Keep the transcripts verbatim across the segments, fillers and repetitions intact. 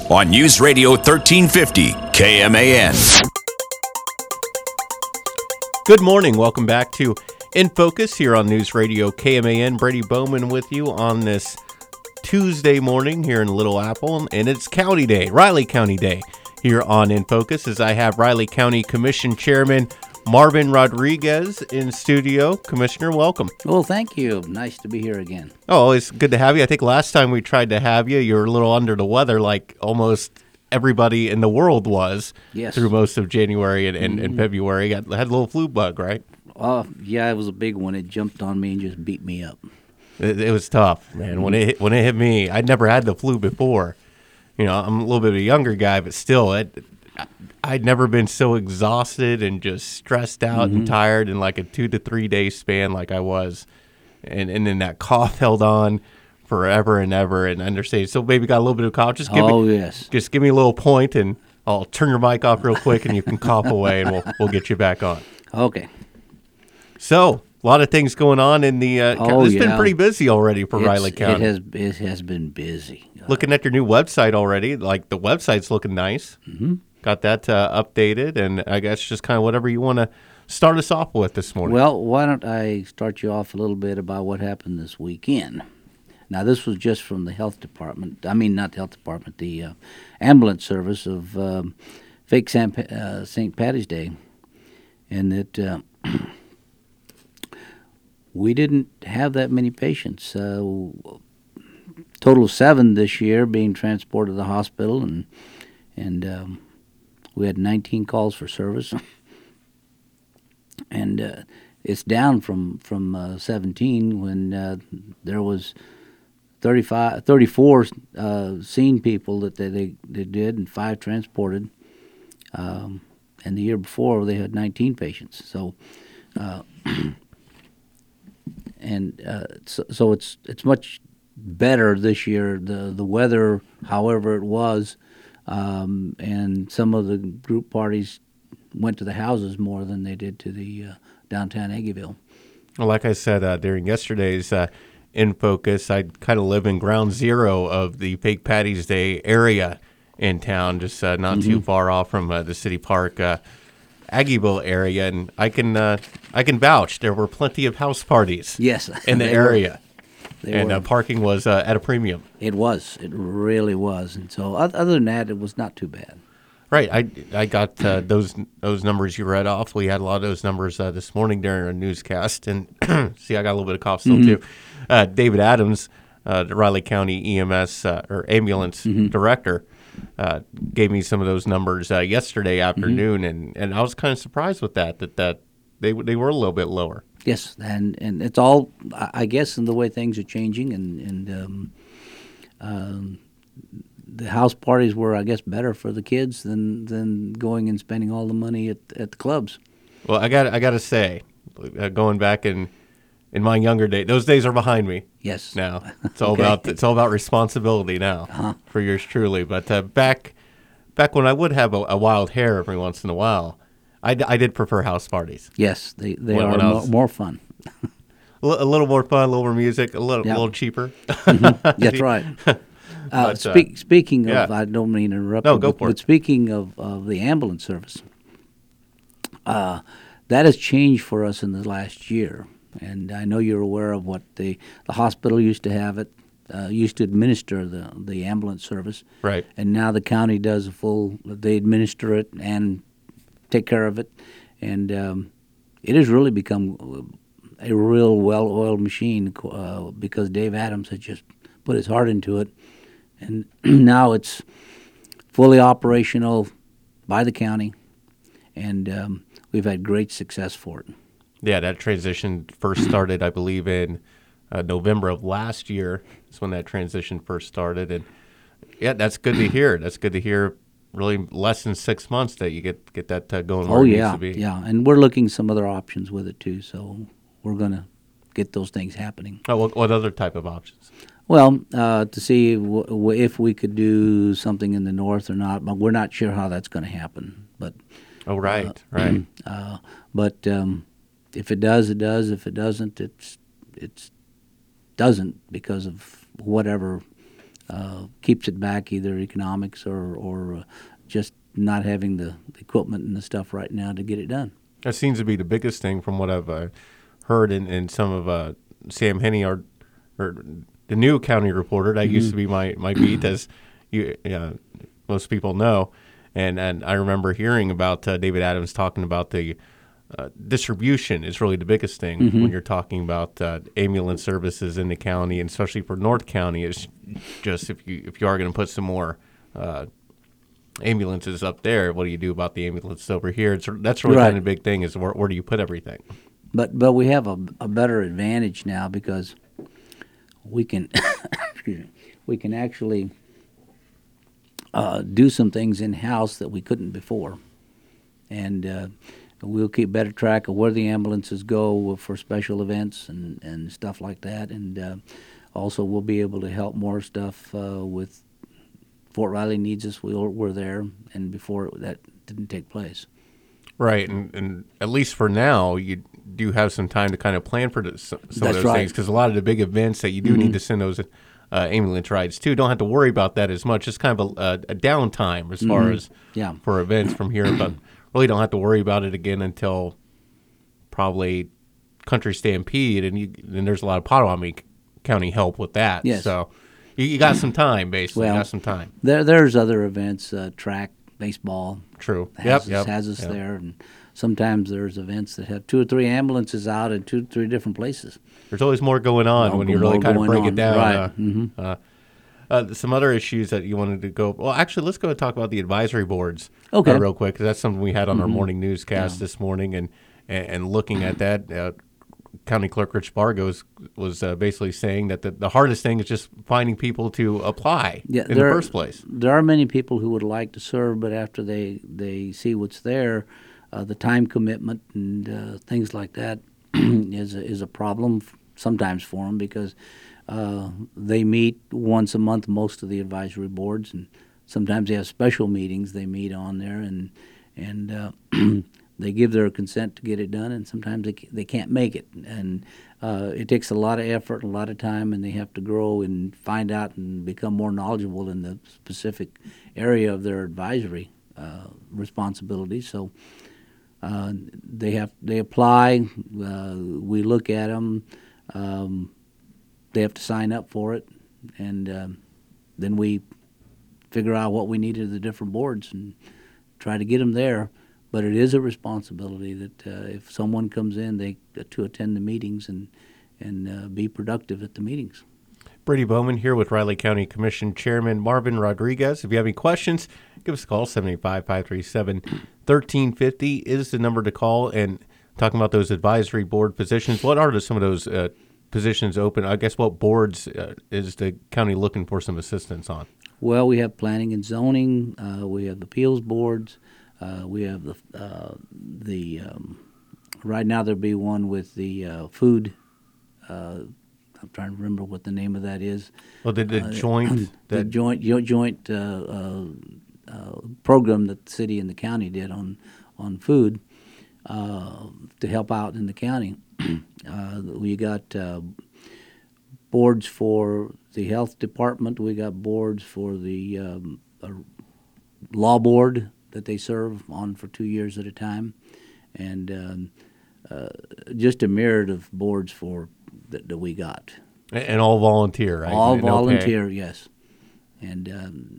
on News Radio thirteen fifty K M A N. Good morning. Welcome back to In Focus here on News Radio K M A N. Brady Bowman with you on this Tuesday morning here in Little Apple, and it's County Day, Riley County Day here on In Focus, as I have Riley County Commission Chairman Marvin Rodriguez in studio. Commissioner, welcome. Well, thank you. Nice to be here again. Oh, it's good to have you. I think last time we tried to have you, you were a little under the weather like almost everybody in the world was yes. through most of January and, and, mm-hmm. and February. Got, had a little flu bug, right? Oh, yeah, it was a big one. It jumped on me and just beat me up. It, it was tough, man. Mm-hmm. When it hit, when it hit me, I'd never had the flu before. You know, I'm a little bit of a younger guy, but still, it, I'd never been so exhausted and just stressed out mm-hmm. and tired in like a two to three day span like I was. And and then that cough held on forever and ever. And I understand, so maybe got a little bit of cough. Just give oh, me, yes. Just give me a little point and I'll turn your mic off real quick and you can cough away and we'll we'll get you back on. Okay. So, a lot of things going on in the uh, oh, it's yeah. been pretty busy already for it's, Riley County. It has it has been busy. Looking at your new website already, like the website's looking nice. Mm-hmm. Got that uh, updated, and I guess just kind of whatever you want to start us off with this morning. Well, why don't I start you off a little bit about what happened this weekend? Now, this was just from the health department. I mean, not the health department, the uh, ambulance service of um, fake Saint Uh, Saint Patty's Day, and that uh, we didn't have that many patients. Uh, total of seven this year being transported to the hospital, and and um, we had nineteen calls for service, and uh, it's down from from uh, seventeen when uh, there was thirty-five, thirty-four uh, seen people that they, they they did and five transported, um, and the year before they had nineteen patients. So. Uh, And uh, so, so it's it's much better this year. The the weather, however it was, um, and some of the group parties went to the houses more than they did to the uh, downtown Aggieville. Well, like I said uh, during yesterday's uh, In Focus, I kind of live in ground zero of the Fake Patty's Day area in town, just uh, not mm-hmm. too far off from uh, the City Park uh, Aggieville area, and I can uh, I can vouch there were plenty of house parties. Yes, in the area, and uh, parking was uh, at a premium. It was, it really was, and so other than that, it was not too bad. Right, I I got uh, those those numbers you read off. We had a lot of those numbers uh, this morning during our newscast, and see, I got a little bit of cough still mm-hmm. too. Uh, David Adams, uh, the Riley County E M S uh, or ambulance mm-hmm. director. Uh, gave me some of those numbers uh, yesterday afternoon, mm-hmm. and, and I was kind of surprised with that, that, that they they were a little bit lower. Yes, and, and it's all, I guess, in the way things are changing, and, and um, um, the house parties were, I guess, better for the kids than, than going and spending all the money at, at the clubs. Well, I got I got to say, uh, going back in in my younger days, those days are behind me. Yes. Now it's all okay. about it's all about responsibility now uh-huh. for yours truly. But uh, back back when I would have a, a wild hair every once in a while, I, d- I did prefer house parties. Yes, they they when, are when more, was, more fun. a, l- a little more fun, a little more music, a little yep. a little cheaper. Mm-hmm. That's right. Uh, but, speak, uh, speaking of, yeah. I don't mean to interrupt. No, you, go but, for it. But speaking of, of the ambulance service, uh, that has changed for us in the last year. And I know you're aware of what the, the hospital used to have it, uh, used to administer the, the ambulance service. Right. And now the county does a full, they administer it and take care of it. And um, it has really become a real well-oiled machine uh, because Dave Adams has just put his heart into it. And now it's fully operational by the county. And um, we've had great success for it. Yeah, that transition first started, I believe, in uh, November of last year. That's when that transition first started, and yeah, that's good to hear. That's good to hear. Really, less than six months that you get get that uh, going where oh, it yeah, needs to be. yeah, and we're looking some other options with it too. So we're gonna get those things happening. Oh, what, what other type of options? Well, uh, to see w- w- if we could do something in the north or not, but we're not sure how that's going to happen. But oh, right, uh, right. Uh, but um, if it does, it does. If it doesn't, it's it's doesn't because of whatever uh, keeps it back, either economics or or uh, just not having the equipment and the stuff right now to get it done. That seems to be the biggest thing from what I've uh, heard in, in some of uh, Sam Henney, our, or the new county reporter. That mm-hmm. used to be my, my beat, as you, uh, most people know. And and I remember hearing about uh, David Adams talking about the uh, distribution is really the biggest thing mm-hmm. when you're talking about uh, ambulance services in the county, and especially for North County. It's just if you if you are going to put some more uh, ambulances up there, what do you do about the ambulances over here? It's, that's really right. kind of the big thing, is where, where do you put everything? But but we have a, a better advantage now, because we can excuse me, we can actually uh, do some things in house that we couldn't before, and uh, we'll keep better track of where the ambulances go for special events and, and stuff like that, and uh, also we'll be able to help more stuff uh, with Fort Riley needs us. We we're there, and before that didn't take place. Right, and, and at least for now, you do have some time to kind of plan for the, some That's of those right. things, because a lot of the big events that you do mm-hmm. need to send those uh, ambulance rides to don't have to worry about that as much. It's kind of a, a, a downtime as mm-hmm. far as yeah. for events from here, but really don't have to worry about it again until probably Country Stampede, and, you, and there's a lot of Potawatomi County help with that. Yes. So you, you got some time, basically. Well, you got some time. There, there's other events, uh, track, baseball. True. Has yep, us, yep. has us yep. there, and sometimes there's events that have two or three ambulances out in two or three different places. There's always more going on well, when you really kind of break on. it down. Right. Uh, mm-hmm. uh, uh, some other issues that you wanted to go. Well, actually, let's go and talk about the advisory boards okay. uh, real quick, because that's something we had on mm-hmm. our morning newscast yeah. this morning, and, and and looking at that. Uh, County Clerk Rich Bargo was, was uh, basically saying that the, the hardest thing is just finding people to apply yeah, in the there, first place. There are many people who would like to serve, but after they, they see what's there, uh, the time commitment and uh, things like that is a, is a problem sometimes for them, because uh, they meet once a month, most of the advisory boards, and sometimes they have special meetings they meet on there, and and uh, they give their consent to get it done, and sometimes they they can't make it, and uh, it takes a lot of effort, a lot of time, and they have to grow and find out and become more knowledgeable in the specific area of their advisory uh, responsibilities. So uh, they have they apply, uh, we look at them, um, they have to sign up for it, and um, then we figure out what we need of the different boards and try to get them there. But it is a responsibility that uh, if someone comes in, they uh, to attend the meetings and and uh, be productive at the meetings. Brady Bowman here with Riley County Commission Chairman Marvin Rodriguez. If you have any questions, give us a call. seven eight five, five three seven, one three five zero is the number to call. And talking about those advisory board positions, what are some of those uh, positions open? I guess what boards uh, is the county looking for some assistance on? Well, we have planning and zoning. Uh, we have appeals boards. Uh, we have the uh, the um, right now there'll be one with the uh, food. Uh, I'm trying to remember what the name of that is. Well, the, the uh, joint the that joint joint uh, uh, uh, program that the city and the county did on on food uh, to help out in the county. uh, we got uh, boards for the health department. We got boards for the um, uh, law board that they serve on for two years at a time, and um, uh, just a myriad of boards for that, that we got. And all volunteer, right? All no volunteer, yes. And um,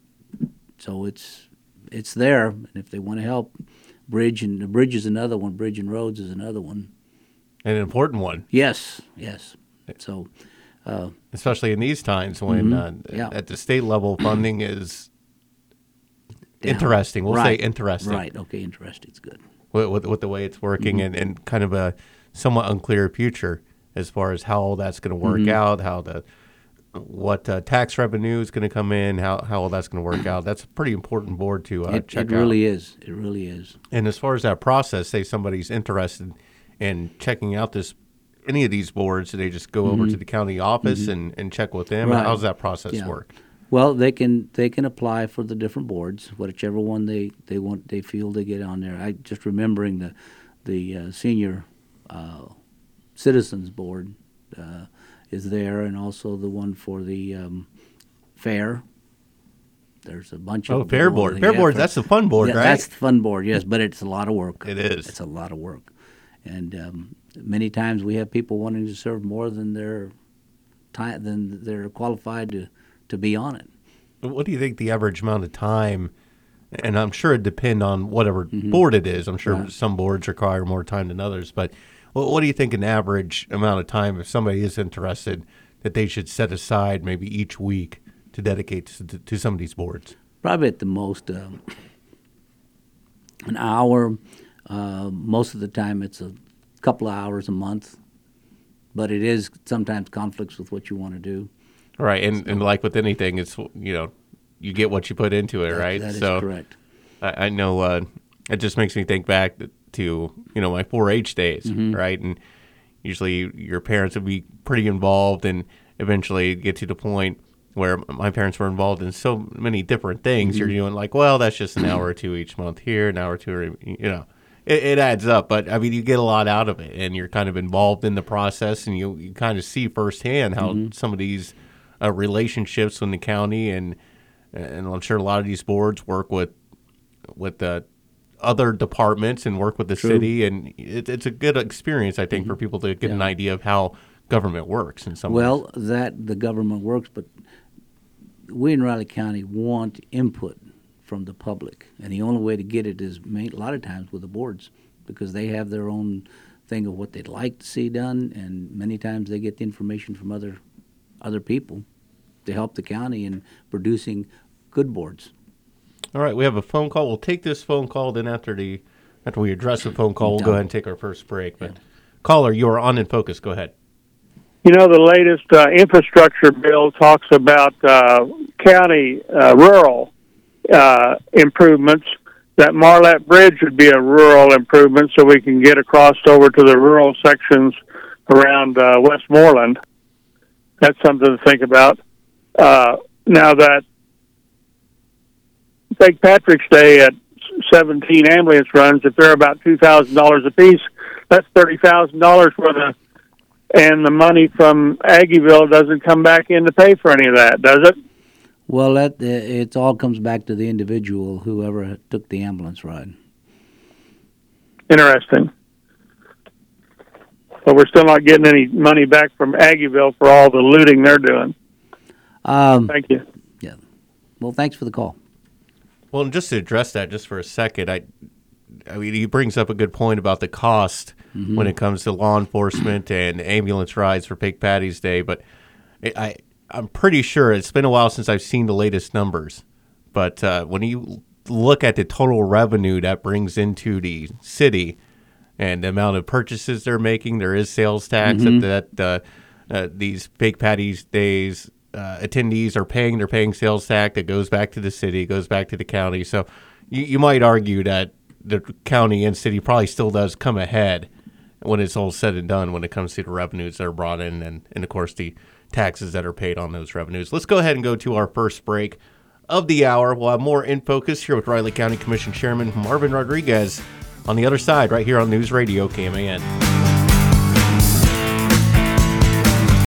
so it's it's there, and if they want to help, bridge and the bridge is another one. Bridge and roads is another one. An important one. Yes, yes. So, uh, especially in these times when mm-hmm. uh, yeah. at the state level funding is down. Interesting. We'll right. say interesting. Right. Okay. Interesting's good. With, with, with the way it's working mm-hmm. and, and kind of a somewhat unclear future as far as how all that's going to work mm-hmm. out, how the what uh, tax revenue is going to come in, how how all that's going to work out. That's a pretty important board to uh, it, check it out. It really out. is. It really is. And as far as that process, say somebody's interested in checking out this any of these boards, do they just go mm-hmm. over to the county office mm-hmm. and, and check with them? Right. How does that process yeah. work? Well, they can they can apply for the different boards, whichever one they, they want they feel they get on there. I just remembering the the uh, senior uh, citizens board uh, is there, and also the one for the um, fair. There's a bunch of Oh, fair board. Fair yeah, board, for- that's the fun board, yeah, right? That's the fun board, yes, but it's a lot of work. It is. It's a lot of work. And um, many times we have people wanting to serve more than they're, time, than they're qualified to, to be on it. What do you think the average amount of time, and I'm sure it depends on whatever Mm-hmm. board it is. I'm sure Right. some boards require more time than others, but what, what do you think an average amount of time, if somebody is interested, that they should set aside maybe each week to dedicate to, to, to some of these boards? Probably at the most um, an hour. Uh, most of the time it's a couple of hours a month, but it is sometimes conflicts with what you want to do. Right, and, and like with anything, it's, you know, you get what you put into it, That- right? That is so correct. I, I know uh, it just makes me think back to, you know, my four H days, Mm-hmm. right? And usually your parents would be pretty involved and eventually get to the point where my parents were involved in so many different things. Mm-hmm. You're doing like, well, that's just an hour or two each month here, an hour or two, you know. It, it adds up, but I mean, you get a lot out of it, and you're kind of involved in the process, and you, you kind of see firsthand how Mm-hmm. some of these uh, relationships in the county, and and I'm sure a lot of these boards work with with the other departments and work with the True. city, and it, it's a good experience, I think, for people to get an Yeah. idea of how government works in some ways. Well, that the government works, but we in Riley County want input from the public, and the only way to get it is made, a lot of times with the boards, because they have their own thing of what they'd like to see done, and many times they get the information from other other people to help the county in producing good boards. All right, we have a phone call. We'll take this phone call. Then after the after we address the phone call, we'll go ahead and take our first break. But caller, you are on in focus. Go ahead. You know, the latest uh, infrastructure bill talks about uh, county uh, rural uh, improvements. That Marlette Bridge would be a rural improvement, so we can get across over to the rural sections around uh, Westmoreland. That's something to think about. Uh, now that Saint Patrick's Day at seventeen ambulance runs, if they're about two thousand dollars apiece, that's thirty thousand dollars worth of, and the money from Aggieville doesn't come back in to pay for any of that, does it? Well, that uh, it all comes back to the individual, whoever took the ambulance ride. Interesting. But we're still not getting any money back from Aggieville for all the looting they're doing. Um, Thank you. yeah. Well, thanks for the call. Well, and just to address that just for a second, I, I mean, he brings up a good point about the cost Mm-hmm. when it comes to law enforcement and ambulance rides for Big Patty's Day. But I, I, I'm pretty sure it's been a while since I've seen the latest numbers. But uh, when you look at the total revenue that brings into the city and the amount of purchases they're making, there is sales tax Mm-hmm. that, that uh, uh, these Big Patty's Days uh, attendees are paying. They're paying sales tax that goes back to the city, goes back to the county. So you, you might argue that the county and city probably still does come ahead when it's all said and done when it comes to the revenues that are brought in and, and of course, the taxes that are paid on those revenues. Let's go ahead and go to our first break of the hour. We'll have more in focus here with Riley County Commission Chairman Marvin Rodriguez on the other side right here on News Radio K M A N.